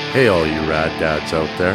Hey, all you rad dads out there.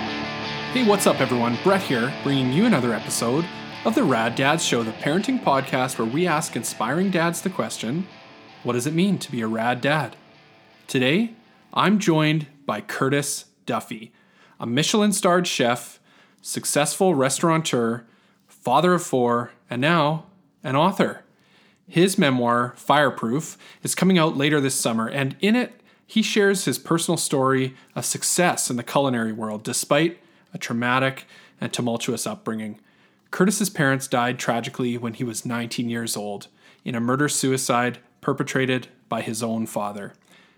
Hey, what's up, everyone? Brett here, bringing you another episode of the Rad Dads Show, the parenting podcast where we ask inspiring dads the question, what does it mean to be a rad dad? Today, I'm joined by Curtis Duffy, a Michelin-starred chef, successful restaurateur, father of four, and now an author. His memoir, Fireproof, is coming out later this summer, and in it, he shares his personal story of success in the culinary world despite a traumatic and tumultuous upbringing. Curtis's parents died tragically when he was 19 years old in a murder-suicide perpetrated by his own father.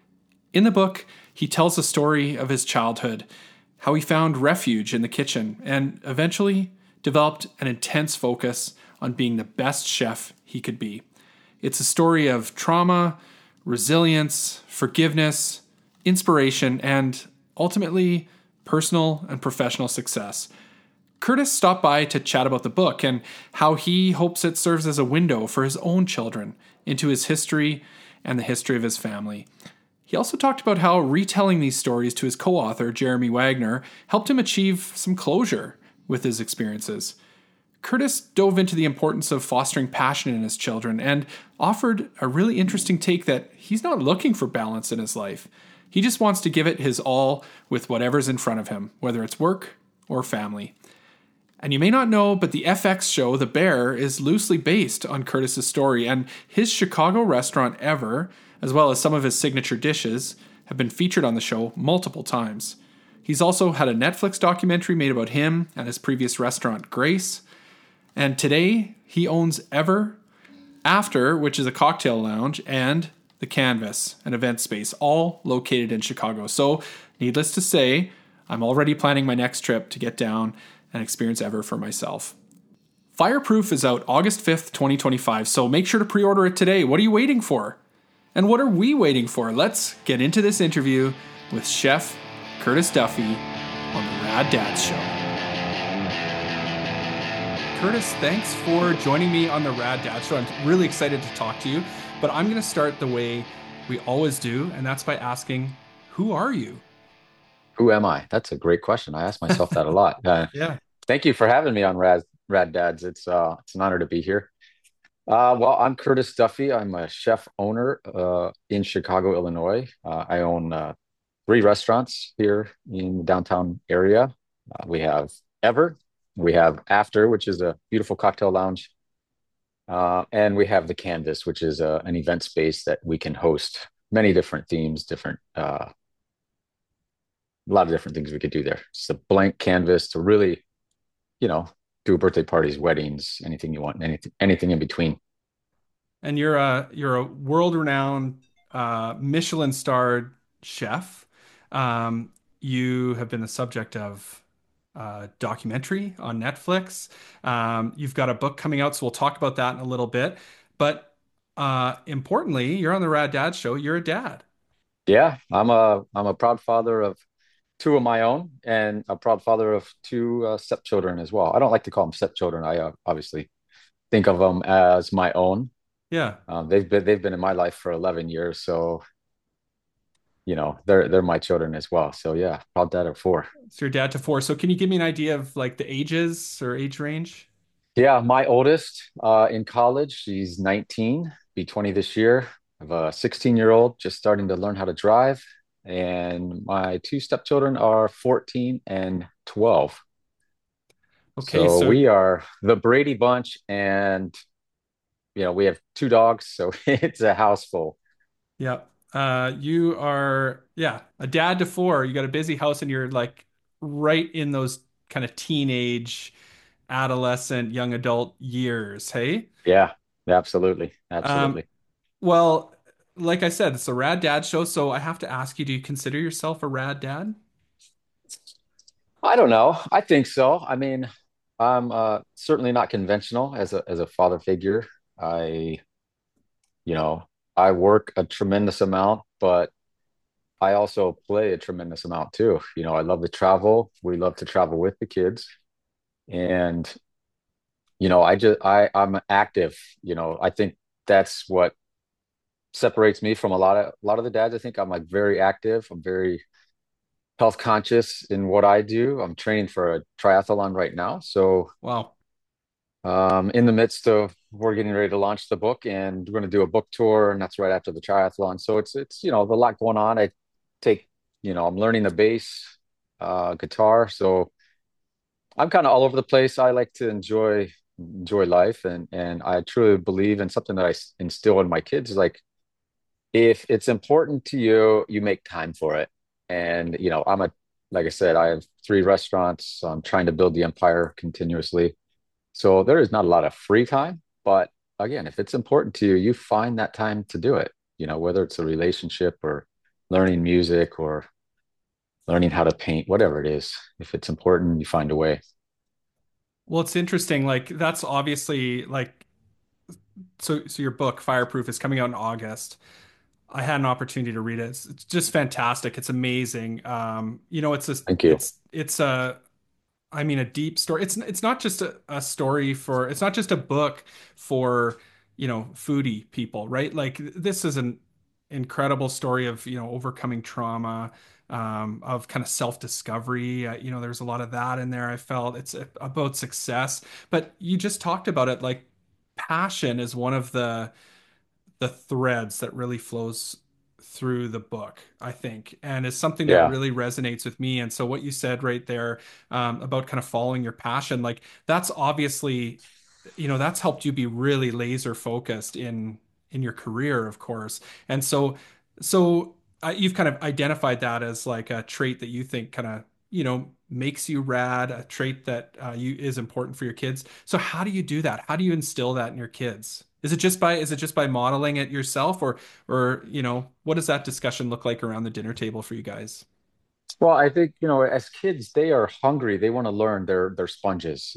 In the book, he tells the story of his childhood, how he found refuge in the kitchen, and eventually developed an intense focus on being the best chef he could be. It's a story of trauma, resilience, forgiveness, inspiration, and ultimately personal and professional success. Curtis stopped by to chat about the book and how he hopes it serves as a window for his own children into his history and the history of his family. He also talked about how retelling these stories to his co-author, Jeremy Wagner, helped him achieve some closure with his experiences. Curtis dove into the importance of fostering passion in his children and offered a really interesting take that he's not looking for balance in his life. He just wants to give it his all with whatever's in front of him, whether it's work or family. And you may not know, but the FX show, The Bear, is loosely based on Curtis's story, and his Chicago restaurant Ever, as well as some of his signature dishes, have been featured on the show multiple times. He's also had a Netflix documentary made about him and his previous restaurant, Grace. And today, he owns Ever, After, which is a cocktail lounge, and The Canvas, an event space, all located in Chicago. So, needless to say, I'm already planning my next trip to get down and experience Ever for myself. Fireproof is out August 5th, 2025, so make sure to pre-order it today. What are you waiting for? And what are we waiting for? Let's get into this interview with Chef Curtis Duffy on the Rad Dads Show. Curtis, thanks for joining me on the Rad Dads Show. I'm really excited to talk to you, but I'm going to start the way we always do, and that's by asking, who are you? Who am I? That's a great question. I ask myself that a lot. Yeah. Thank you for having me on Rad Dads. It's an honor to be here. Well, I'm Curtis Duffy. I'm a chef owner in Chicago, Illinois. I own 3 restaurants here in the downtown area. We have Ever, we have After, which is a beautiful cocktail lounge, and we have The Canvas, which is an event space that we can host many different themes, a lot of different things we could do there. It's a blank canvas to really, do birthday parties, weddings, anything you want, anything in between. And you're a world-renowned Michelin-starred chef. You have been the subject of documentary on Netflix. You've got a book coming out, so we'll talk about that in a little bit. But importantly, you're on the Rad Dad Show. You're a dad. Yeah, I'm a proud father of 2 of my own and a proud father of 2 stepchildren as well. I don't like to call them stepchildren. I obviously think of them as my own. Yeah. They've been in my life for 11 years, so they're my children as well. So yeah, proud dad of 4. So your dad to 4. So can you give me an idea of like the ages or age range? Yeah, my oldest in college, she's 19, be 20 this year. I have a 16-year-old just starting to learn how to drive, and my 2 stepchildren are 14 and 12. Okay, So so we are the Brady Bunch, and we have 2 dogs, so it's a house full. yeah. You are, yeah, a dad to 4. You got a busy house and you're like right in those kind of teenage, adolescent, young adult years, hey? Yeah, absolutely, Um, absolutely. well, like I said, it's a rad dad show, so I have to ask you, do you consider yourself a rad dad? I don't know. I think so. I mean, I'm certainly not conventional as a father figure. I, you know, I work a tremendous amount, but I also play a tremendous amount too. I love to travel. We love to travel with the kids, and I'm active. I think that's what separates me from a lot of the dads. I think I'm like very active. I'm very health conscious in what I do. I'm training for a triathlon right now. So Wow. in the midst of we're getting ready to launch the book and we're going to do a book tour and that's right after the triathlon. So it's a lot going on. I take, I'm learning the bass guitar. So I'm kind of all over the place. I like to enjoy life and I truly believe in something that instill in my kids, like if it's important to you, you make time for it. And like I said, I have three restaurants. So I'm trying to build the empire continuously. So there is not a lot of free time, but again, if it's important to you, you find that time to do it. Whether it's a relationship or learning music or learning how to paint, whatever it is. If it's important, you find a way. Well, it's interesting. Like that's obviously like so your book Fireproof is coming out in August. I had an opportunity to read it. It's just fantastic. It's amazing. Thank you. It's a I mean, a deep story. It's not just a story for, it's not just a book for, foodie people, right? Like this is an incredible story of, overcoming trauma, of kind of self-discovery. There's a lot of that in there. I felt it's about success, but you just talked about it. Like passion is one of the threads that really flows through the book, I think, and is something that Yeah. really resonates with me. And so, what you said right there, about kind of following your passion, like that's obviously, that's helped you be really laser focused in your career, of course. And so you've kind of identified that as like a trait that you think kind of makes you rad, a trait that you is important for your kids. So how do you do that? How do you instill that in your kids? Is it just by modeling it yourself, or what does that discussion look like around the dinner table for you guys? Well, I think, as kids, they are hungry. They want to learn. They're sponges.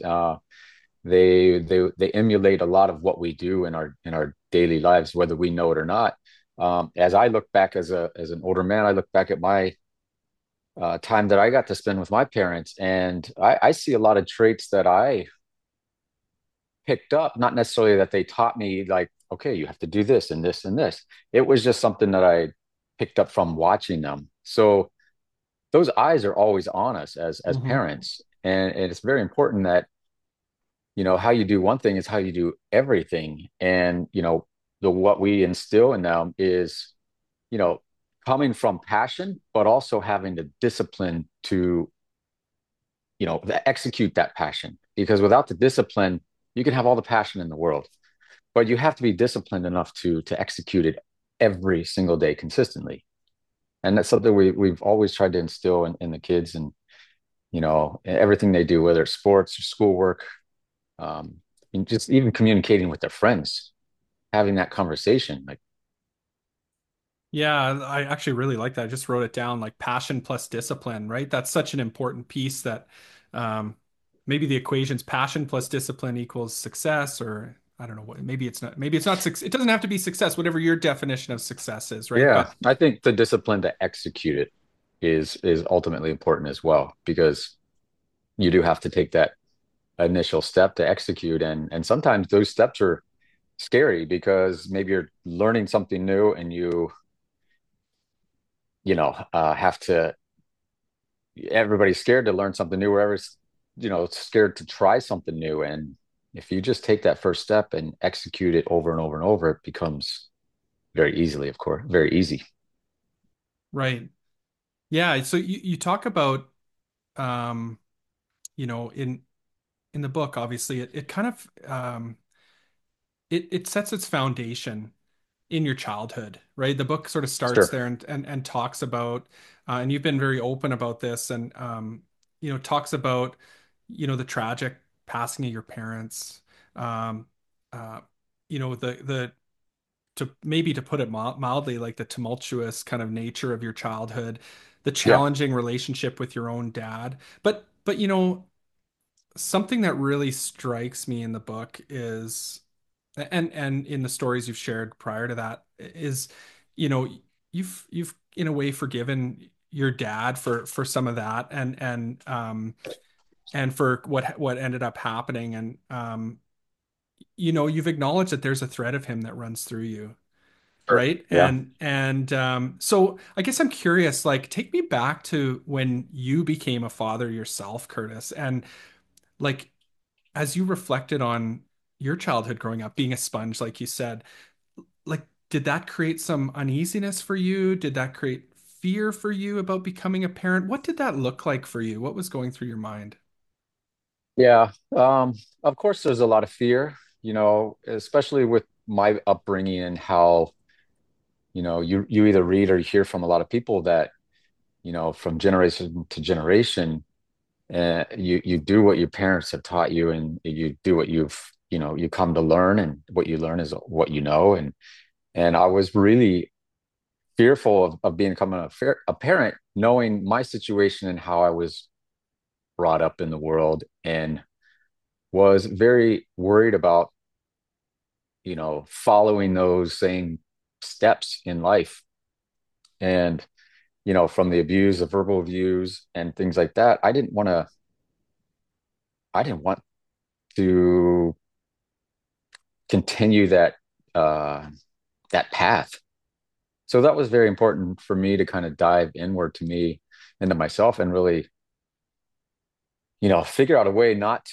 They emulate a lot of what we do in our daily lives, whether we know it or not. As I look back as an older man, I look back at my time that I got to spend with my parents, and I see a lot of traits that I picked up, not necessarily that they taught me, like, okay, you have to do this and this and this. It was just something that I picked up from watching them. So those eyes are always on us as Hmm. parents, and it's very important that how you do one thing is how you do everything. And the what we instill in them is you know coming from passion, but also having the discipline to execute that passion. Because without the discipline, you can have all the passion in the world, but you have to be disciplined enough to execute it every single day consistently. And that's something we've always tried to instill in the kids, and everything they do, whether it's sports or schoolwork, um, and just even communicating with their friends, having that conversation. Like, Yeah, I actually really like that. I just wrote it down, like passion plus discipline, right? That's such an important piece that um, maybe the equation's passion plus discipline equals success, or I don't know what, maybe it's not, it doesn't have to be success, whatever your definition of success is, right? yeah, But I think the discipline to execute it is ultimately important as well, because you do have to take that initial step to execute, and sometimes those steps are scary because maybe you're learning something new and have to. Everybody's scared to learn something new, wherever's scared to try something new. And if you just take that first step and execute it over and over and over, it becomes very easily, of course, very easy. right. Yeah, so you talk about um, in the book, obviously it kind of it sets its foundation in your childhood, right? The book sort of starts Sure. there and talks about, and you've been very open about this, and talks about, the tragic passing of your parents, um, uh, the to put it mildly, like the tumultuous kind of nature of your childhood, the Yeah. challenging relationship with your own dad, but something that really strikes me in the book is, and in the stories you've shared prior to that, is you know you've in a way forgiven your dad for some of that, and for what ended up happening, and you've acknowledged that there's a thread of him that runs through you. Sure. right? Yeah. So I guess I'm curious, like, take me back to when you became a father yourself, Curtis, and like as you reflected on your childhood growing up, being a sponge, like you said, like, did that create some uneasiness for you? Did that create fear for you about becoming a parent? What did that look like for you? What was going through your mind? Yeah. Of course, there's a lot of fear, especially with my upbringing and how, you either read or you hear from a lot of people that, from generation to generation, you do what your parents have taught you, and you do what you come to learn, and what you learn is what you know. And I was really fearful of becoming a parent, knowing my situation and how I was brought up in the world, and was very worried about, following those same steps in life. And, from the abuse, the verbal abuse and things like that, I didn't want to continue uh, that path. So that was very important for me to kind of dive inward to me, into myself, and really, figure out a way not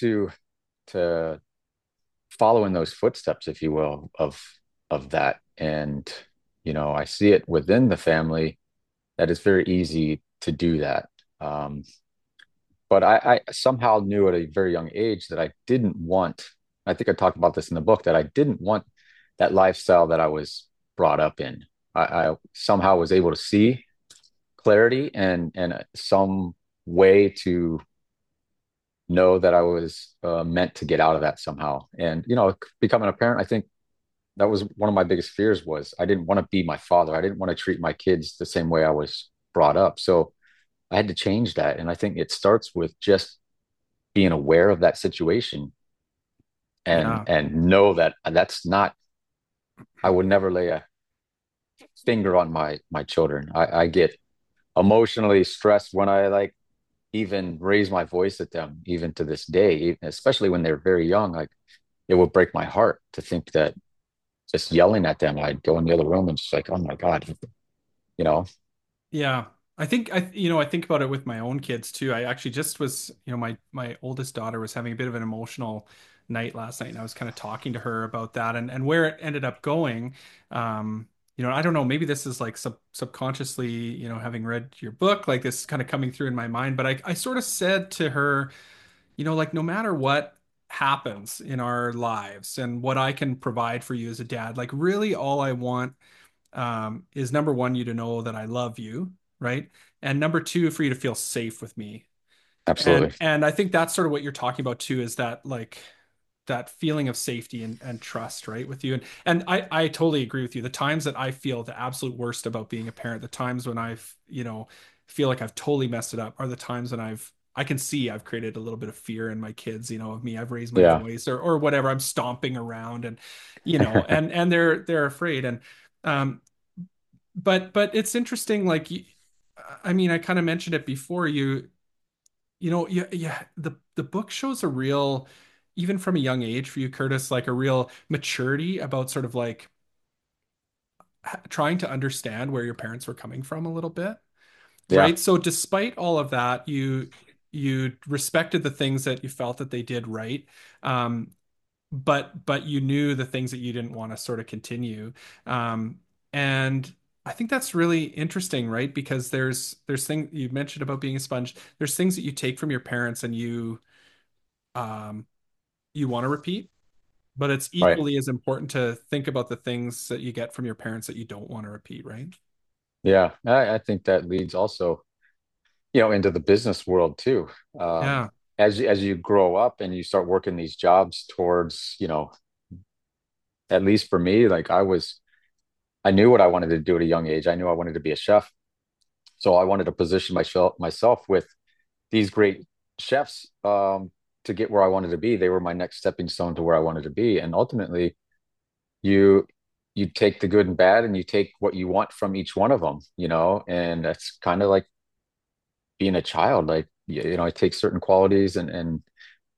to follow in those footsteps, if you will, of that. And, I see it within the family that it's very easy to do that. Um, but I somehow knew at a very young age that I didn't want, I think I talked about this in the book, that I didn't want that lifestyle that I was brought up in. I somehow was able to see clarity and some way to know that I was meant to get out of that somehow. And, becoming a parent, I think that was one of my biggest fears. Was I didn't want to be my father. I didn't want to treat my kids the same way I was brought up. So I had to change that. And I think it starts with just being aware of that situation, and Yeah. know that that's not, I would never lay a finger on my children. I get emotionally stressed when I like even raise my voice at them, even to this day, especially when they're very young. Like, it would break my heart to think that just yelling at them, I'd go in the other room and just like, oh my God, you know, Yeah. I think about it with my own kids too. I actually just was, my oldest daughter was having a bit of an emotional night last night, and I was kind of talking to her about that and where it ended up going. I don't know, maybe this is like subconsciously, having read your book, like this kind of coming through in my mind, but I sort of said to her, like no matter what happens in our lives and what I can provide for you as a dad, like really all I want is number one, you to know that I love you, right? And number two, for you to feel safe with me. And absolutely. and I think that's sort of what you're talking about too, is that like that feeling of safety and trust, right, with you. And I totally agree with you. The times that I feel the absolute worst about being a parent, the times when I've, feel like I've totally messed it up are the times when I can see I've created a little bit of fear in my kids, of me. I've raised my Yeah. voice or whatever. I'm stomping around and, and they're afraid. And um, but it's interesting, like I mean, I kind of mentioned it before. Yeah, yeah, the book shows a real, even from a young age for you, Curtis, like a real maturity about sort of like trying to understand where your parents were coming from a little bit, Yeah. right? So despite all of that, you respected the things that you felt that they did right. Um, but you knew the things that you didn't want to sort of continue. And I think that's really interesting, right? Because there's things you mentioned about being a sponge. There's things that you take from your parents and um you want to repeat, but it's Right. equally as important to think about the things that you get from your parents that you don't want to repeat, right? Yeah. I think that leads also, into the business world too. Um, Yeah. as you grow up and you start working these jobs towards, at least for me, like I knew what I wanted to do at a young age. I knew I wanted to be a chef. So I wanted to position myself with these great chefs, to get where I wanted to be. They were my next stepping stone to where I wanted to be. And ultimately, you you take the good and bad, and you take what you want from each one of them, and that's kind of like being a child. Like, I take certain qualities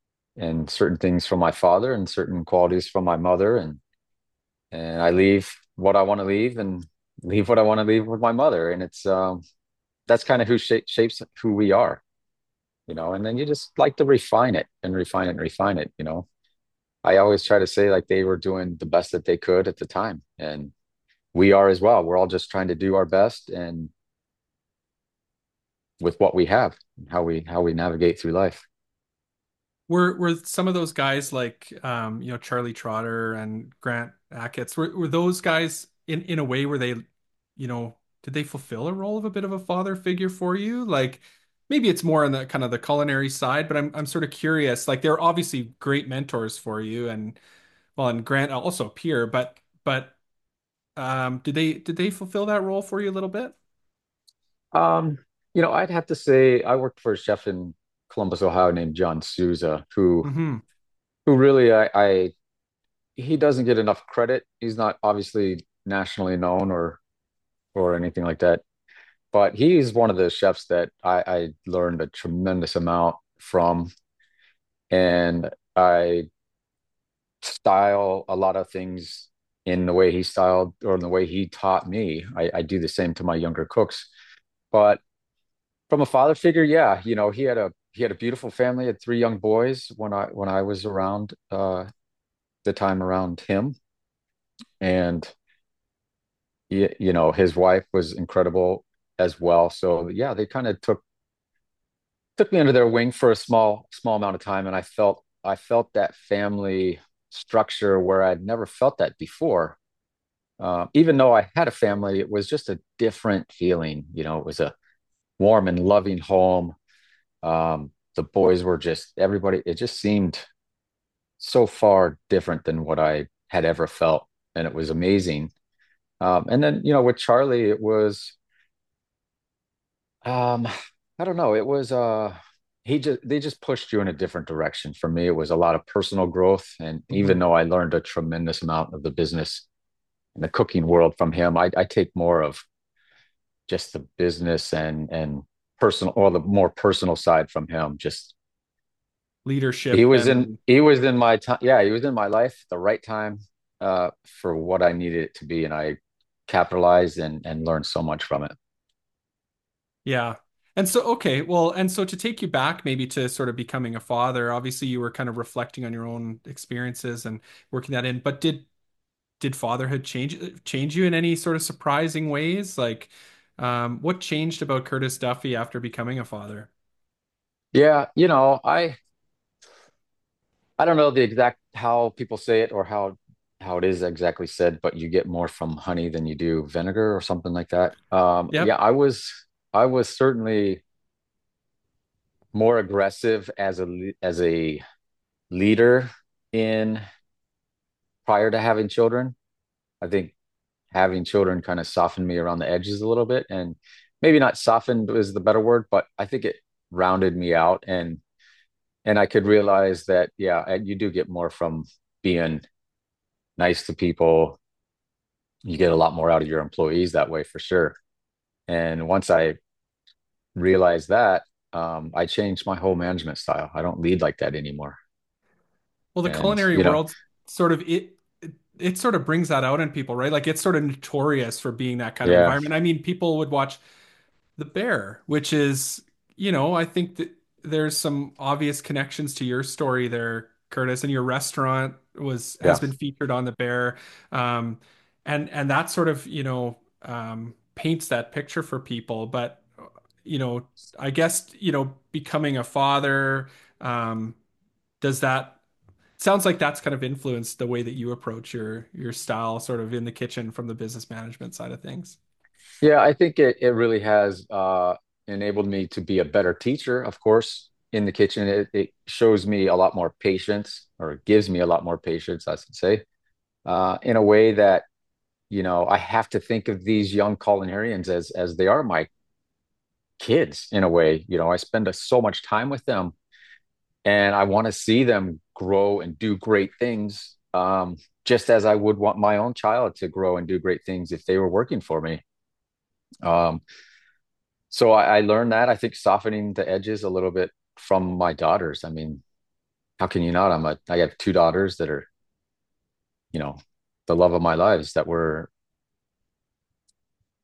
and certain things from my father, and certain qualities from my mother, and I leave what I want to leave and leave what I want to leave with my mother. And it's that's kind of who shapes who we are, you know. And then you just like to refine it and refine it and refine it, you know. I always try to say like they were doing the best that they could at the time, and we are as well. We're all just trying to do our best and with what we have, how we navigate through life. Were some of those guys like Charlie Trotter and Grant Achatz, were those guys in a way where they, did they fulfill a role of a bit of a father figure for you? Like maybe it's more on the kind of the culinary side, but I'm sort of curious. Like they're obviously great mentors for you, and well, and Grant also a peer, but did they fulfill that role for you a little bit? Um, you know, I'd have to say I worked for a chef in Columbus, Ohio named John Souza, Hmm. who really I he doesn't get enough credit. He's not obviously nationally known or anything like that, but he's one of the chefs that I learned a tremendous amount from, and I style a lot of things in the way he styled or in the way he taught me. I do the same to my younger cooks. But from a father figure, yeah, you know, he had a beautiful family, had three young boys when I was around the time around him. And you know, his wife was incredible as well. So yeah, they kind of took me under their wing for a small amount of time, and I felt that family structure where I'd never felt that before. Even though I had a family, it was just a different feeling. You know, it was a warm and loving home. The boys were just everybody. It just seemed so far different than what I had ever felt, and it was amazing. And then, you know, with Charlie, it was um, I don't know, it was they just pushed you in a different direction. For me, it was a lot of personal growth, and even Hmm. though I learned a tremendous amount of the business and the cooking world from him, I take more of just the business and personal or the more personal side from him. Just Leadership and he was in my time. Yeah, he was in my life at the right time for what I needed it to be, and I capitalized and learned so much from it. yeah. And so, okay, well, and so to take you back maybe to sort of becoming a father, obviously you were kind of reflecting on your own experiences and working that in, but did fatherhood change you in any sort of surprising ways? Like, what changed about Curtis Duffy after becoming a father? Yeah, you know, I don't know the exact how people say it or how it is exactly said, but you get more from honey than you do vinegar or something like that. Yeah, Yep. I was certainly more aggressive as a leader in prior to having children. I think having children kind of softened me around the edges a little bit, and maybe not softened is the better word, but I think it rounded me out, and I could realize that yeah, you do get more from being nice to people. You get a lot more out of your employees that way for sure. And once I realized that, I changed my whole management style. I don't lead like that anymore. Well, the And culinary you know, world sort of it sort of brings that out in people, right? Like it's sort of notorious for being that kind of yeah, environment. I mean, people would watch The Bear, which is, I think that there's some obvious connections to your story there, Curtis, and your restaurant has yeah, been featured on The Bear. Um, and that sort of, paints that picture for people. But, you know, I guess, becoming a father, um, does that sounds like that's kind of influenced the way that you approach your style sort of in the kitchen from the business management side of things. yeah. I think it really has enabled me to be a better teacher. Of course, in the kitchen, it shows me a lot more patience, or it gives me a lot more patience, I should say, in a way that you know I have to think of these young culinarians as they are my kids in a way. You know, I spend so much time with them, and I want to see them grow and do great things, just as I would want my own child to grow and do great things if they were working for me. Um, so I learned that. I think softening the edges a little bit from my daughters. I mean, how can you not? I have two daughters that are, you know, the love of my lives that were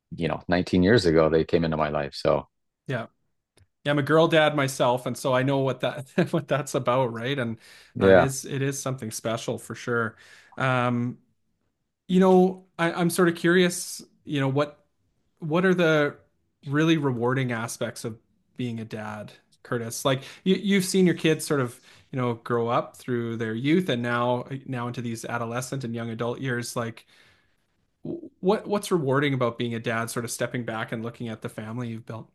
19 years ago they came into my life. So Yeah. Yeah, I'm a girl dad myself, and so I know what that what that's about, right? And yeah. it is something special for sure. Um, I'm sort of curious, what are the really rewarding aspects of being a dad, Curtis? Like you've seen your kids sort of, grow up through their youth and now into these adolescent and young adult years. Like what's rewarding about being a dad, sort of stepping back and looking at the family you've built?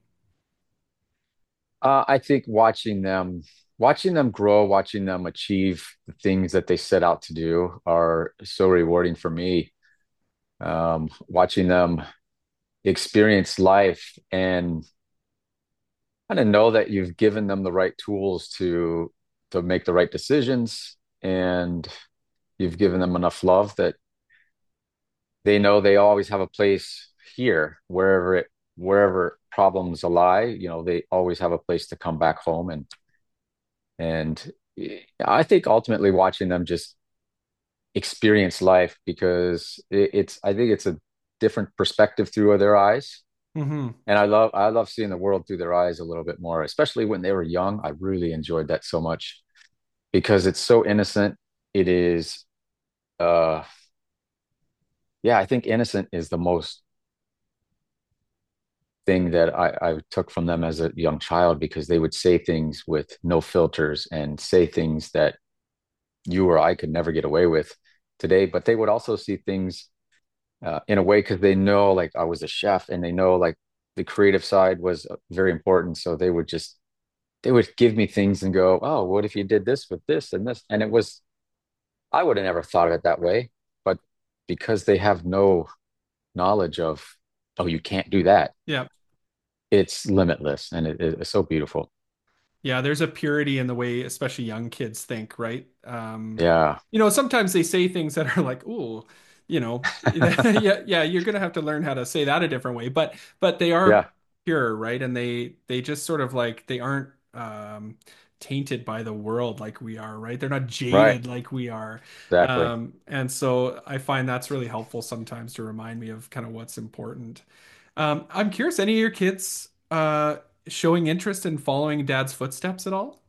I think watching them grow, watching them achieve the things that they set out to do are so rewarding for me. Watching them experience life and kind of know that you've given them the right tools to make the right decisions, and you've given them enough love that they know they always have a place here, wherever problems lie, they always have a place to come back home. And I think ultimately watching them just experience life, because I think it's a different perspective through their eyes. Hmm. And I love seeing the world through their eyes a little bit more, especially when they were young. I really enjoyed that so much because it's so innocent. It is, uh, yeah, I think innocent is the most thing that I took from them as a young child, because they would say things with no filters and say things that you or I could never get away with today. But they would also see things in a way, because they know, like, I was a chef, and they know, like, the creative side was very important. So they would give me things and go, "Oh, what if you did this with this and this?" And I would have never thought of it that way. But because they have no knowledge of, oh, you can't do that, Yeah. it's limitless, and it's so beautiful. Yeah, there's a purity in the way, especially young kids think, right? Yeah. Sometimes they say things that are like, "Ooh, yeah, yeah, you're gonna have to learn how to say that a different way." But they are Yeah. pure, right? And they just sort of like they aren't tainted by the world like we are, right? They're not Right. jaded like we are. Exactly. And so I find that's really helpful sometimes to remind me of kind of what's important. I'm curious, any of your kids showing interest in following dad's footsteps at all?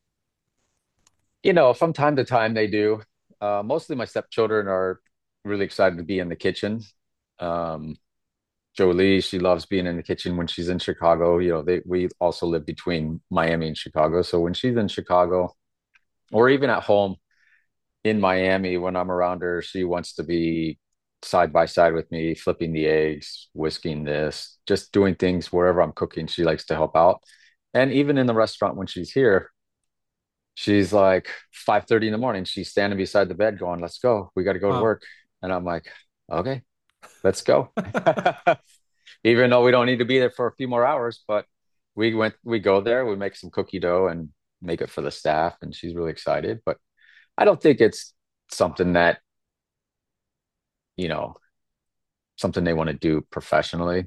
From time to time they do. Mostly my stepchildren are really excited to be in the kitchen. Um, Jolie, she loves being in the kitchen when she's in Chicago. We also live between Miami and Chicago. So when she's in Chicago, or even at home in Miami, when I'm around her, she wants to be side by side with me, flipping the eggs, whisking this, just doing things wherever I'm cooking. She likes to help out. And even in the restaurant when she's here, she's like 5:30 in the morning. She's standing beside the bed going, "Let's go. We got to go to Wow. work." And I'm like, "Okay, let's go." Even though we don't need to be there for a few more hours, but we go there, we make some cookie dough and make it for the staff, and she's really excited. But I don't think it's something that, you know, something they want to do professionally.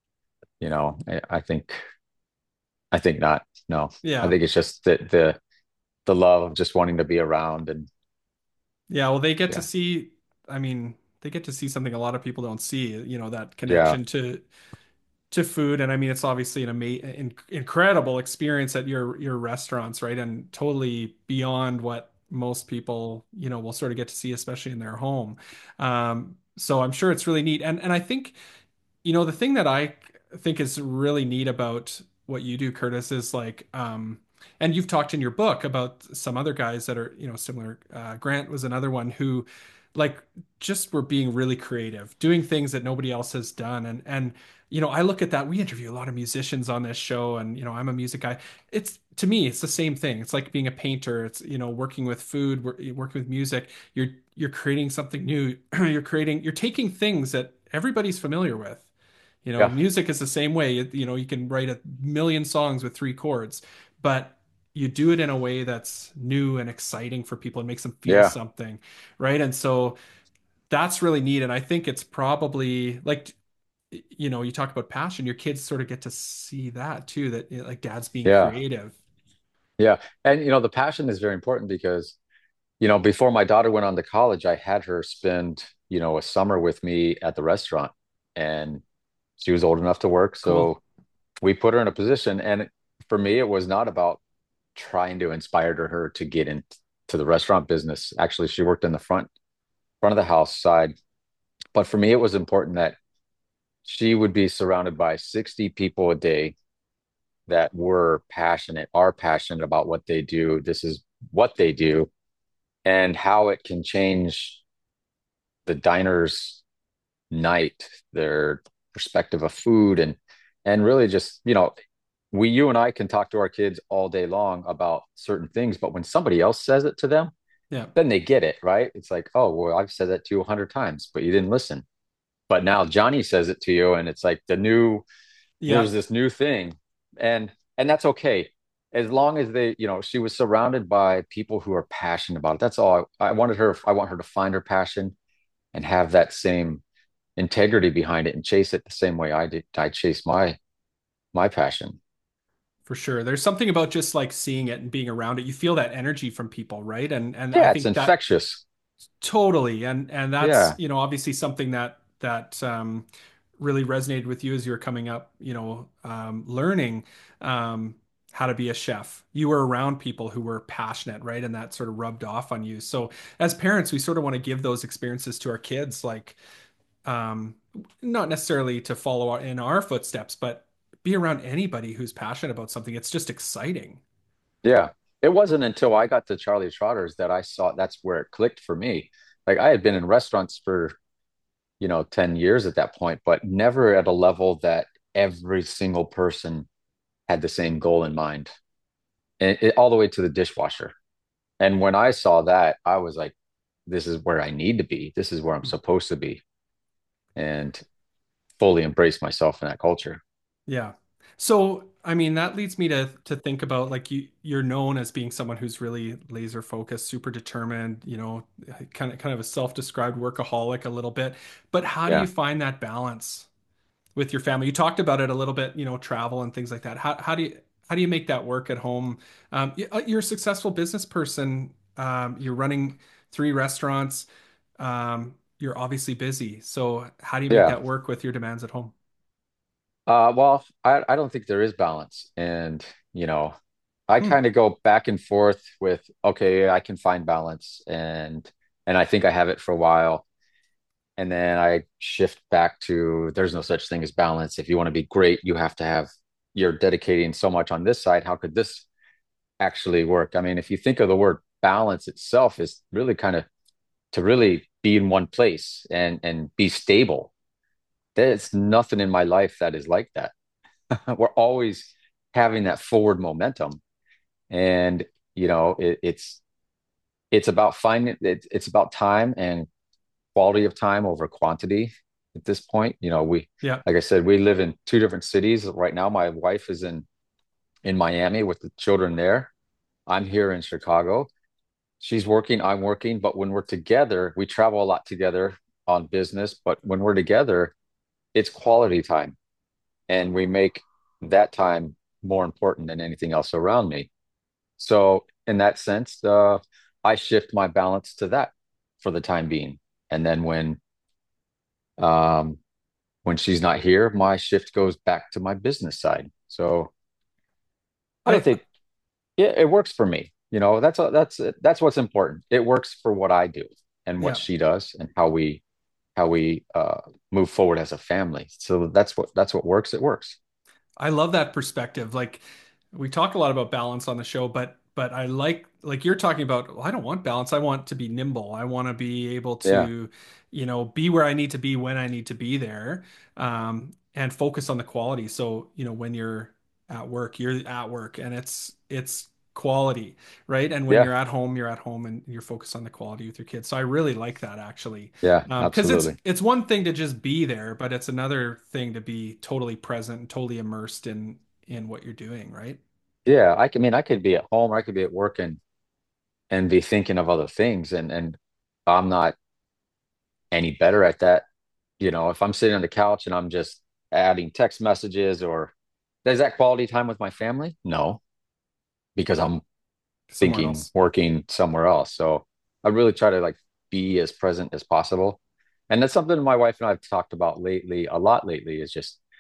I think not. No. I Yeah. think it's just the love of just wanting to be around. And Yeah, well, they get to yeah. see, I mean, they get to see something a lot of people don't see, that Yeah. connection to food. And I mean, it's obviously incredible experience at your restaurants, right? And totally beyond what most people, will sort of get to see, especially in their home. So I'm sure it's really neat. And I think the thing that I think is really neat about what you do, Curtis, is like, and you've talked in your book about some other guys that are, similar. Grant was another one who, like, just were being really creative, doing things that nobody else has done. And I look at that. We interview a lot of musicians on this show, and I'm a music guy. It's to me, it's the same thing. It's like being a painter. It's working with food, working with music. You're creating something new. You're taking things that everybody's familiar with. Yeah. Music is the same way. You can write a million songs with three chords, but you do it in a way that's new and exciting for people and makes them feel Yeah. something, right? And so that's really neat. And I think it's probably like, you talk about passion, your kids sort of get to see that too, that like dad's being Yeah. creative. Yeah. And the passion is very important because, before my daughter went on to college, I had her spend, a summer with me at the restaurant. And She was old enough to work. Cool. So we put her in a position. And for me, it was not about trying to inspire her to get into the restaurant business. Actually, she worked in the front of the house side. But for me, it was important that she would be surrounded by 60 people a day that are passionate about what they do. This is what they do and how it can change the diner's night, their perspective of food, and really just, you and I can talk to our kids all day long about certain things, but when somebody else says it to them, Yeah. then they get it, right? It's like, oh, well, I've said that to you 100 times, but you didn't listen. But now Johnny says it to you, and it's like Yeah. there's this new thing, and that's okay as long as she was surrounded by people who are passionate about it. That's all I want her to find her passion and have that same integrity behind it and chase it the same way I chase my passion. For sure. There's something about just like seeing it and being around it. You feel that energy from people, right? And I Yeah, it's think that infectious. totally. And that's, Yeah, obviously something that really resonated with you as you were coming up, learning um how to be a chef. You were around people who were passionate, right? And that sort of rubbed off on you. So as parents, we sort of want to give those experiences to our kids, like um, not necessarily to follow in our footsteps, but be around anybody who's passionate about something. It's just exciting. yeah. It wasn't until I got to Charlie Trotter's that I saw that's where it clicked for me. Like I had been in restaurants for 10 years at that point, but never at a level that every single person had the same goal in mind, and all the way to the dishwasher. And when I saw that, I was like, this is where I need to be. This is where I'm supposed to be, and fully embrace myself in that culture. Yeah. So, I mean, that leads me to think about like you're known as being someone who's really laser focused, super determined, kind of a self-described workaholic a little bit. But how do you Yeah. find that balance with your family? You talked about it a little bit, travel and things like that. How do you make that work at home? You're a successful business person. You're running three restaurants. You're obviously busy. So how do you make Yeah. that work with your demands at home? Well, I don't think there is balance. And, you know, I Hmm. kind of go back and forth with, okay, I can find balance and I think I have it for a while. And then I shift back to there's no such thing as balance. If you want to be great, you're dedicating so much on this side. How could this actually work? I mean, if you think of the word balance itself is really kind of to really be in one place and be stable. There's nothing in my life that is like that. We're always having that forward momentum, and it's about it's about time and quality of time over quantity at this point. We Yeah. like I said, we live in two different cities right now. My wife is in Miami with the children there. I'm here in Chicago. She's working, I'm working, but when we're together, we travel a lot together on business, but when we're together, it's quality time, and we make that time more important than anything else around me. So in that sense, I shift my balance to that for the time being. And then um, when she's not here, my shift goes back to my business side. So I don't I think, yeah, it works for me. That's what's important. It works for what I do and what yeah. she does and how we move forward as a family. So that's what works. It works. I love that perspective. Like we talk a lot about balance on the show, but I like you're talking about, well, I don't want balance. I want to be nimble. I want to be able Yeah, to, be where I need to be when I need to be there, and focus on the quality. So, when you're at work and it's quality, right? And when yeah, you're at home and you're focused on the quality with your kids. So I really like that actually. yeah, Because it's absolutely. it's one thing to just be there, but it's another thing to be totally present and totally immersed in what you're doing, right? Yeah, I could be at home or I could be at work and be thinking of other things, and I'm not any better at that. If I'm sitting on the couch and I'm just adding text messages, or is that quality time with my family? No, because I'm Somewhere thinking else. working somewhere else. So I really try to like be as present as possible. And that's something my wife and I have talked about lately, a lot lately, is just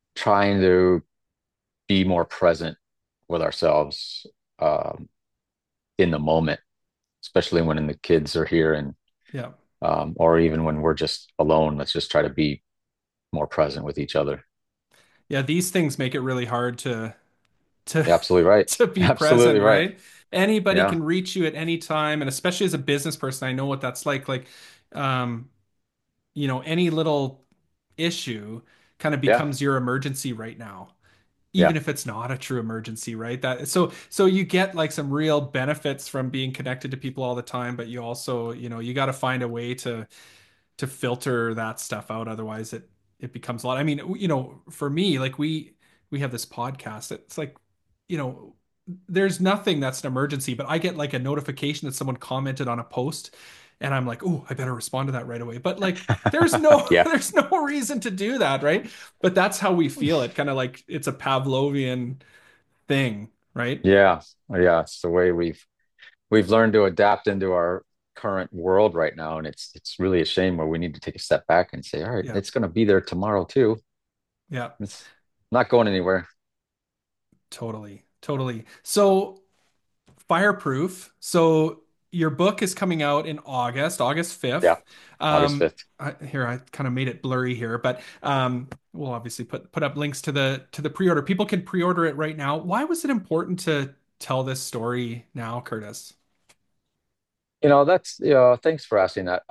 trying to be more present with ourselves um, in the moment, especially when the kids are here and Yeah. or even when we're just alone. Let's just try to be more present with each other. Yeah, these things make it really hard to You're absolutely right. to be Absolutely present, right. right? Anybody Yeah. can reach you at any time, and especially as a business person, I know what that's like. Um, any little issue kind of Yeah. becomes your emergency right now, even Yeah. if it's not a true emergency, right? So you get like some real benefits from being connected to people all the time, but you also, you got to find a way to filter that stuff out. Otherwise it becomes a lot. I mean, for me, like we have this podcast. It's like, you know, there's nothing that's an emergency, but I get like a notification that someone commented on a post and I'm like, oh, I better respond to that right away. But like there's no Yeah. there's no reason to do that, right? But that's how we feel it, kind of like it's a Pavlovian thing, right? Yeah. Yeah. It's the way we've learned to adapt into our current world right now. And it's really a shame where we need to take a step back and say, all right, Yeah. it's going to be there tomorrow too. Yeah. It's not going anywhere. Totally. Totally. So Fireproof. So your book is coming out in August Yeah. 5th. August Um, 5th. I kind of made it blurry here, but we'll obviously put up links to the pre-order. People can pre-order it right now. Why was it important to tell this story now, Curtis? That's, thanks for asking that.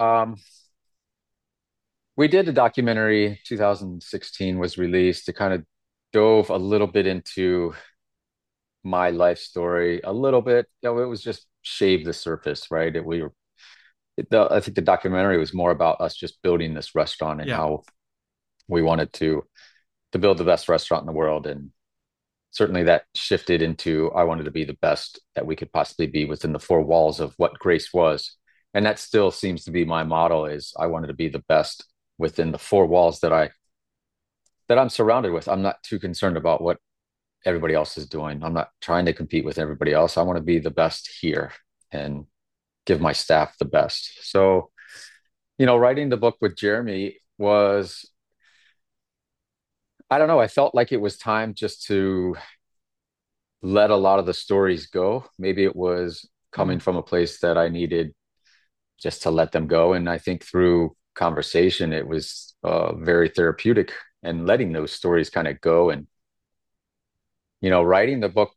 We did a documentary, 2016 was released. It kind of dove a little bit into my life story, a little bit. It was just shave the surface, right? I think the documentary was more about us just building this restaurant and Yeah, how we wanted to build the best restaurant in the world. And certainly that shifted into I wanted to be the best that we could possibly be within the four walls of what Grace was. And that still seems to be my model is I wanted to be the best within the four walls that I'm surrounded with. I'm not too concerned about what everybody else is doing. I'm not trying to compete with everybody else. I want to be the best here and give my staff the best. So, writing the book with Jeremy was, I don't know, I felt like it was time just to let a lot of the stories go. Maybe it was coming mm, from a place that I needed just to let them go. And I think through conversation, it was very therapeutic and letting those stories kind of go. And, writing the book,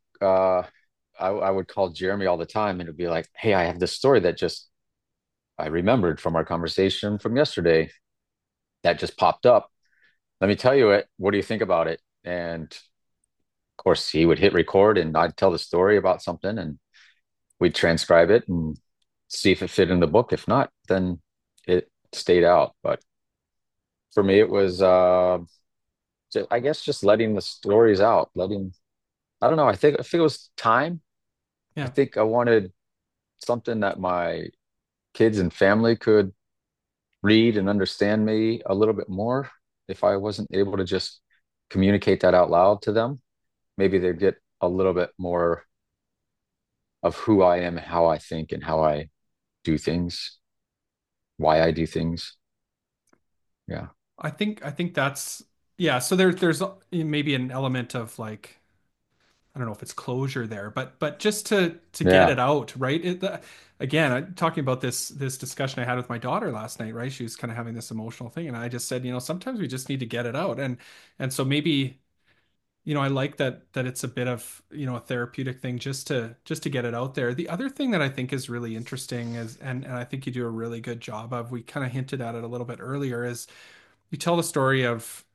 I would call Jeremy all the time and it'd be like, hey, I have this story that just I remembered from our conversation from yesterday that just popped up. Let me tell you it. What do you think about it? And of course, he would hit record and I'd tell the story about something and we'd transcribe it and see if it fit in the book. If not, then it stayed out. But for me, it was, I guess, just letting the stories out, I don't know. I think it was time. I yeah. think I wanted something that my kids and family could read and understand me a little bit more. If I wasn't able to just communicate that out loud to them, maybe they'd get a little bit more of who I am and how I think and how I do things, why I do things. Yeah. I think that's yeah. So there's maybe an element of like I don't know if it's closure there, but just to get Yeah. it out, right? Again, talking about this discussion I had with my daughter last night, right? She was kind of having this emotional thing, and I just said, sometimes we just need to get it out, and so maybe, I like that it's a bit of, a therapeutic thing just to get it out there. The other thing that I think is really interesting is, and I think you do a really good job of, we kind of hinted at it a little bit earlier, is you tell the story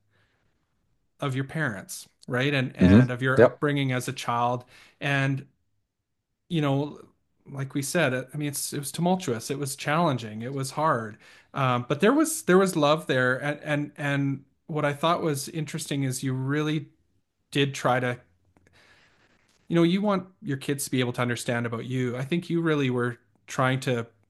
of your parents, right? And Hmm. and of your Yep. upbringing as a child. And, you know, like we said, I mean, it was tumultuous, it was challenging, it was hard. But there was love there. And what I thought was interesting is you really did try to, you want your kids to be able to understand about you. I think you really were trying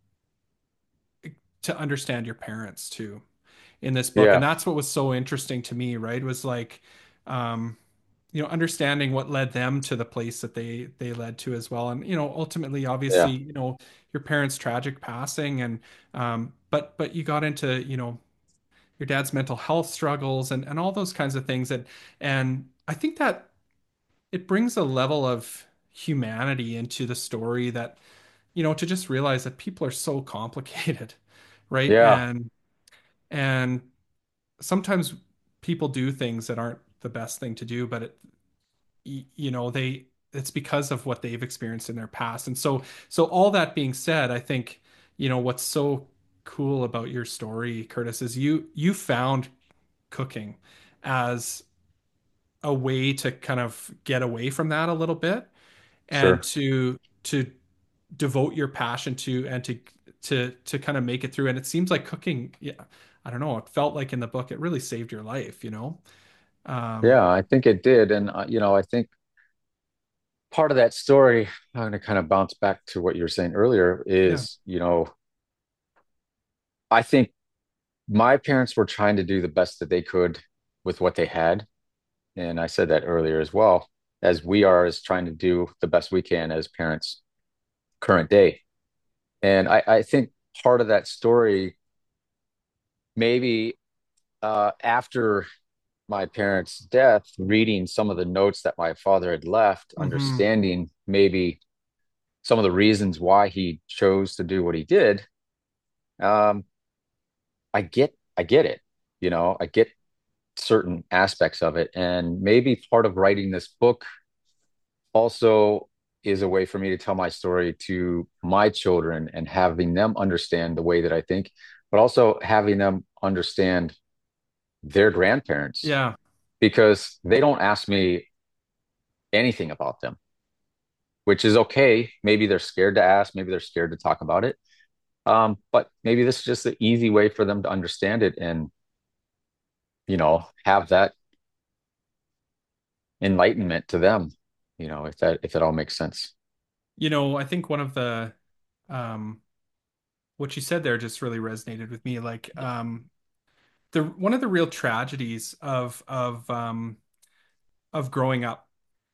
to understand your parents too in this book. And Yeah. that's what was so interesting to me, right? Was like, um, understanding what led them to the place that they led to as well. And, ultimately, obviously, Yeah. your parents' tragic passing and but you got into, your dad's mental health struggles and all those kinds of things. And I think that it brings a level of humanity into the story that, to just realize that people are so complicated, right? Yeah, And sometimes people do things that aren't the best thing to do, but it's because of what they've experienced in their past. And so all that being said, I think, what's so cool about your story, Curtis, is you found cooking as a way to kind of get away from that a little bit and sure. to devote your passion to and to kind of make it through. And it seems like cooking, yeah, I don't know, it felt like in the book it really saved your life. Um, Yeah, I think it did. And, I think part of that story, I'm going to kind of bounce back to what you were saying earlier, yeah. is, I think my parents were trying to do the best that they could with what they had. And I said that earlier as well, as we are as trying to do the best we can as parents current day. And I think part of that story, maybe after my parents' death, reading some of the notes that my father had left, Hmm. understanding maybe some of the reasons why he chose to do what he did, um, I get it. I get certain aspects of it. And maybe part of writing this book also is a way for me to tell my story to my children and having them understand the way that I think, but also having them understand their grandparents Yeah. because they don't ask me anything about them, which is okay. Maybe they're scared to ask, maybe they're scared to talk about it. But maybe this is just the easy way for them to understand it and, have that enlightenment to them, if that all makes sense. I think one of um what you said there just really resonated with me. Like, the one of the real tragedies of growing up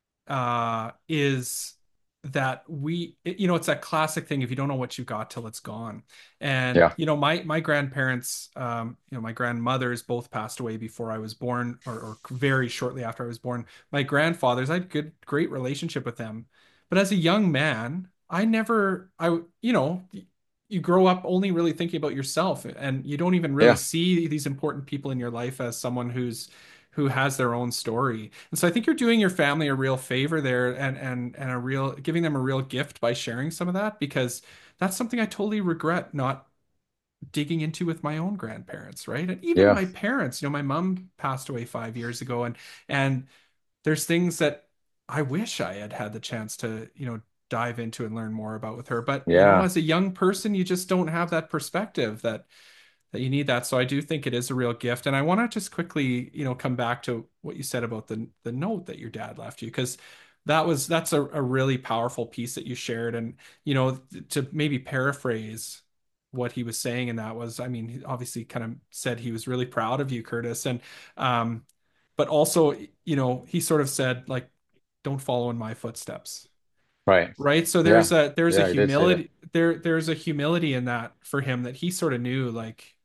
is that it's that classic thing, if you don't know what you got till it's gone. And Yeah. my grandparents, my grandmothers both passed away before I was born, or very shortly after I was born. My grandfathers, I had great relationship with them, but as a young man, I never I you know you grow up only really thinking about yourself, and you don't even really Yeah. see these important people in your life as someone who has their own story. And so I think you're doing your family a real favor there, and a real giving them a real gift by sharing some of that, because that's something I totally regret not digging into with my own grandparents, right? And even Yeah. my parents, my mom passed away 5 years ago, and there's things that I wish I had had the chance to, dive into and learn more about with her. But, Yeah. as a young person, you just don't have that perspective that you need that. So I do think it is a real gift. And I want to just quickly, come back to what you said about the note that your dad left you, because that's a really powerful piece that you shared. And, to maybe paraphrase what he was saying, and that was, I mean, he obviously kind of said he was really proud of you, Curtis. And but also, he sort of said, like, don't follow in my footsteps. Right. Right. So Yeah. there's a Yeah, he did say that. there's a humility in that for him, that he sort of knew, like,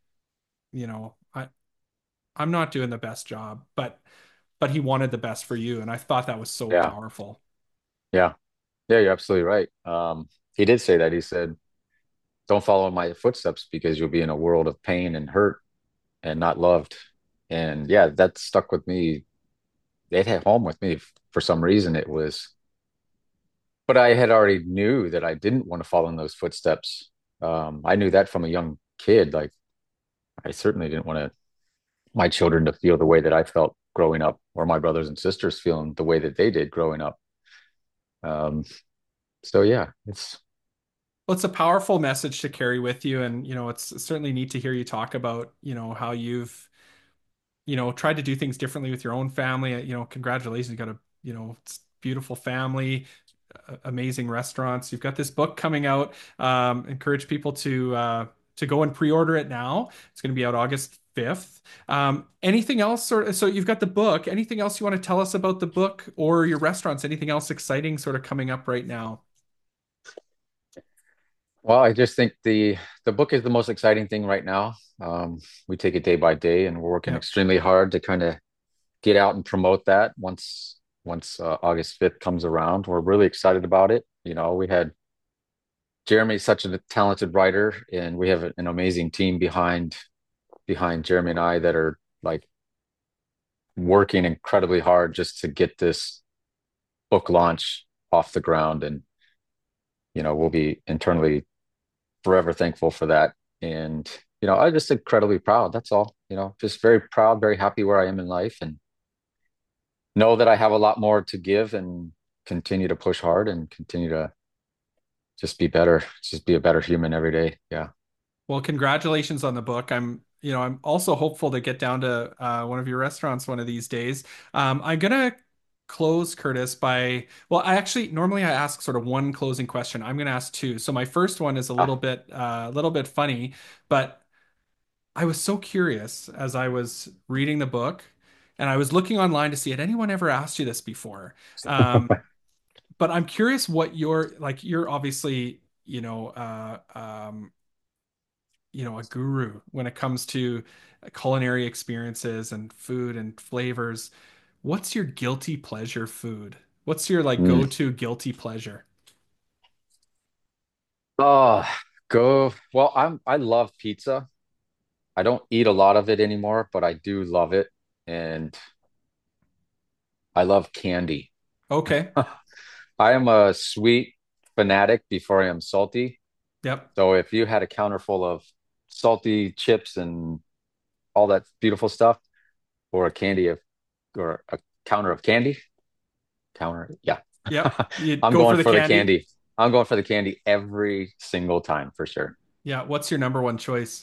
I'm not doing the best job, but he wanted the best for you, and I thought that was so Yeah. powerful. Yeah. Yeah, you're absolutely right. He did say that. He said, don't follow in my footsteps because you'll be in a world of pain and hurt and not loved. And yeah, that stuck with me. It hit home with me for some reason. But I had already knew that I didn't want to follow in those footsteps. I knew that from a young kid. Like, I certainly didn't want my children to feel the way that I felt growing up, or my brothers and sisters feeling the way that they did growing up. Um, so yeah, Well, it's a powerful message to carry with you, and it's certainly neat to hear you talk about how you've tried to do things differently with your own family. Congratulations, you got a beautiful family, amazing restaurants. You've got this book coming out. Encourage people to go and pre-order it now. It's going to be out August 5th. Anything else? So you've got the book. Anything else you want to tell us about the book or your restaurants? Anything else exciting sort of coming up right now? Well, I just think the book is the most exciting thing right now. We take it day by day, and we're working Yep. extremely hard to kind of get out and promote that once August 5th comes around. We're really excited about it. We had Jeremy, such a talented writer, and we have an amazing team behind Jeremy and I that are like working incredibly hard just to get this book launch off the ground. And we'll be internally forever thankful for that. And I'm just incredibly proud. That's all. Just very proud, very happy where I am in life, and know that I have a lot more to give and continue to push hard and continue to just be better, just be a better human every day. Yeah. Well, congratulations on the book. I'm also hopeful to get down to one of your restaurants one of these days. I'm gonna close, Curtis, well, normally I ask sort of one closing question. I'm gonna ask two. So my first one is Ah. a little bit funny, but I was so curious as I was reading the book, and I was looking online to see had anyone ever asked you this before. Um, but I'm curious what you're obviously, a guru when it comes to culinary experiences and food and flavors. What's your guilty pleasure food? What's your like Mm. go-to guilty pleasure? Oh, go. Well, I love pizza. I don't eat a lot of it anymore, but I do love it. And I love candy. Okay. I am a sweet fanatic before I am salty. Yep. So if you had a counter full of salty chips and all that beautiful stuff, or or a counter of candy, yeah. Yep. You'd I'm go for going the for the candy. candy. I'm going for the candy every single time for sure. Yeah. What's your number one choice?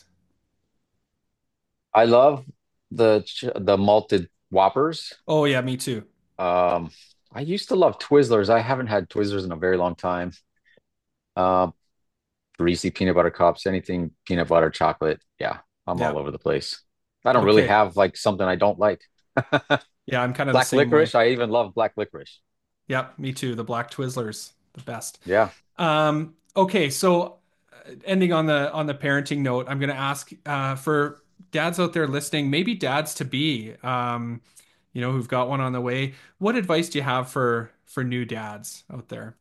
I love the malted Whoppers. Oh yeah, me too. Um, I used to love Twizzlers. I haven't had Twizzlers in a very long time. Um, Reese peanut butter cups, anything peanut butter chocolate. Yeah, I'm all Yeah. over the place. I don't really Okay. have like something I don't like. Yeah, I'm kind of the Black same way. licorice. I even love black licorice. Yep, me too. The black Twizzlers, the best. Yeah. Okay, so ending on the parenting note, I'm going to ask for dads out there listening, maybe dads to be, who've got one on the way. What advice do you have for new dads out there?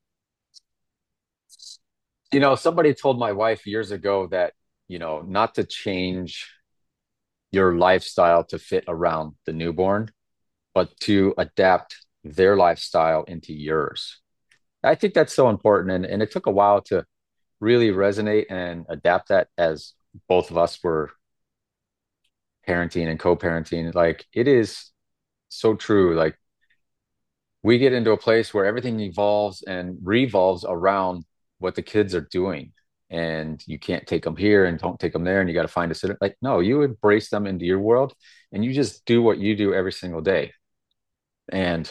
Somebody told my wife years ago that, not to change your lifestyle to fit around the newborn, but to adapt their lifestyle into yours. I think that's so important. And it took a while to really resonate and adapt that as both of us were parenting and co-parenting. Like it is so true. Like we get into a place where everything evolves and revolves around what the kids are doing. And you can't take them here and don't take them there. And you got to find a sitter. Like, no, you embrace them into your world and you just do what you do every single day. And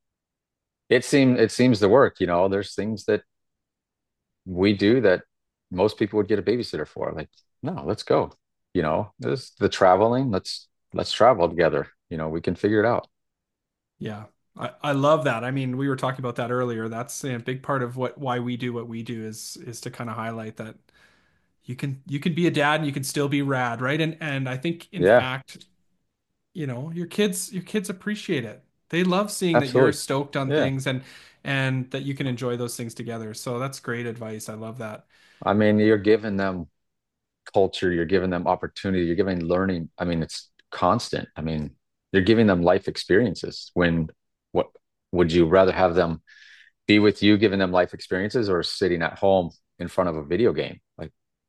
it seems to work. There's things that we do that most people would get a babysitter for. Like, no, let's go. This the traveling. Let's travel together. We can figure it out. Yeah, I love that. I mean, we were talking about that earlier. That's a big part of why we do what we do is to kind of highlight that you can be a dad and you can still be rad, right? And I think in Yeah, fact, your kids appreciate it. They love seeing that you're absolutely. stoked on Yeah. things and that you can enjoy those things together. So that's great advice. I love that. I mean, you're giving them culture, you're giving them opportunity, you're giving learning. I mean, it's constant. I mean, you're giving them life experiences. What would you rather have them be with you, giving them life experiences, or sitting at home in front of a video game? Like,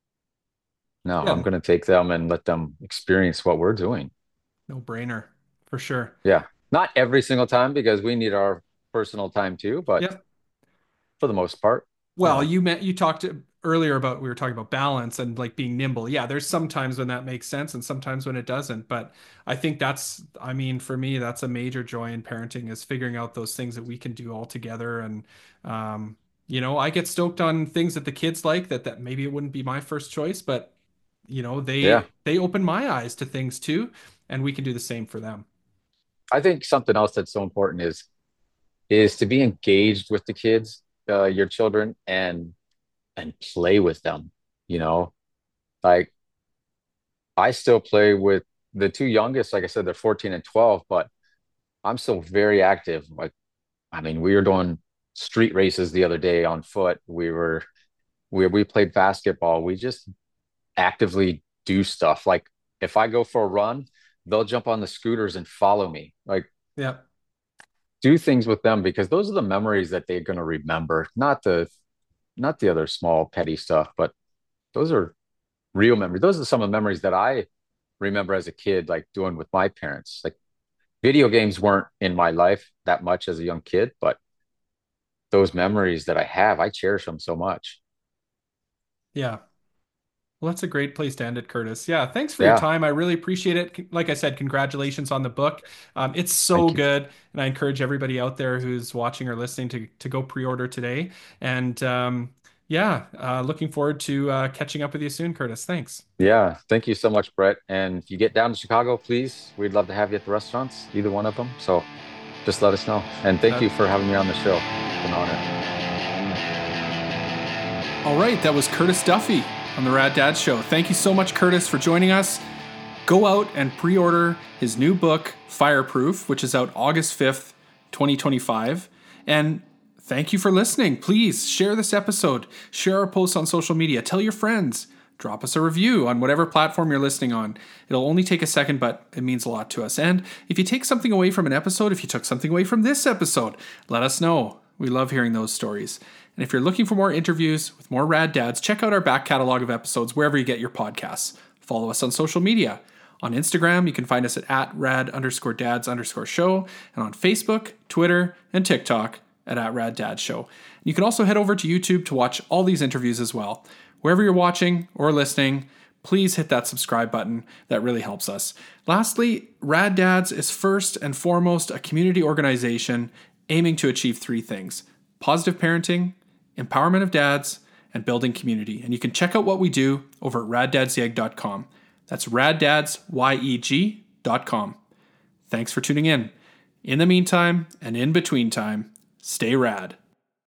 no, I'm Yeah, going to take them and let them experience what we're doing. no brainer for sure. Yeah. Not every single time because we need our personal time too, but Yep. for the most part, Well, yeah. you talked earlier about we were talking about balance and like being nimble. Yeah, there's some times when that makes sense and sometimes when it doesn't. But I think I mean, for me, that's a major joy in parenting is figuring out those things that we can do all together. And I get stoked on things that the kids like that maybe it wouldn't be my first choice, but Yeah. they open my eyes to things too, and we can do the same for them. I think something else that's so important is to be engaged with the kids, your children, and and play with them, you know? Like I still play with the two youngest, like I said, they're 14 and 12, but I'm still very active. Like, I mean, we were doing street races the other day on foot. We played basketball. We just actively do stuff. Like if I go for a run, they'll jump on the scooters and follow me. Like Yeah. do things with them because those are the memories that they're going to remember, not the other small petty stuff, but those are real memories. Those are some of the memories that I remember as a kid, like doing with my parents. Like video games weren't in my life that much as a young kid, but those memories that I have, I cherish them so much. Yeah. Well, that's a great place to end it, Curtis. Yeah, thanks for your Yeah, time. I really appreciate it. Like I said, congratulations on the book. It's so thank you. good, and I encourage everybody out there who's watching or listening to go pre-order today. And yeah, looking forward to catching up with you soon, Curtis. Thanks. Yeah, thank you so much, Brett. And if you get down to Chicago, please, we'd love to have you at the restaurants, either one of them. So just let us know. And thank Uh, you for having me on the show. It's an honor. all right, that was Curtis Duffy on the Rad Dad Show. Thank you so much, Curtis, for joining us. Go out and pre-order his new book, Fireproof, which is out August 5th, 2025. And thank you for listening. Please share this episode, share our posts on social media, tell your friends, drop us a review on whatever platform you're listening on. It'll only take a second, but it means a lot to us. And if you take something away from an episode, if you took something away from this episode, let us know. We love hearing those stories. And if you're looking for more interviews with more rad dads, check out our back catalog of episodes wherever you get your podcasts. Follow us on social media. On Instagram, you can find us at rad_dads_show, and on Facebook, Twitter, and TikTok at @raddadshow. You can also head over to YouTube to watch all these interviews as well. Wherever you're watching or listening, please hit that subscribe button. That really helps us. Lastly, Rad Dads is first and foremost a community organization aiming to achieve three things: positive parenting, empowerment of dads, and building community. And you can check out what we do over at raddadsyeg.com. That's raddadsyeg.com. Thanks for tuning in. In the meantime and in between time, stay rad.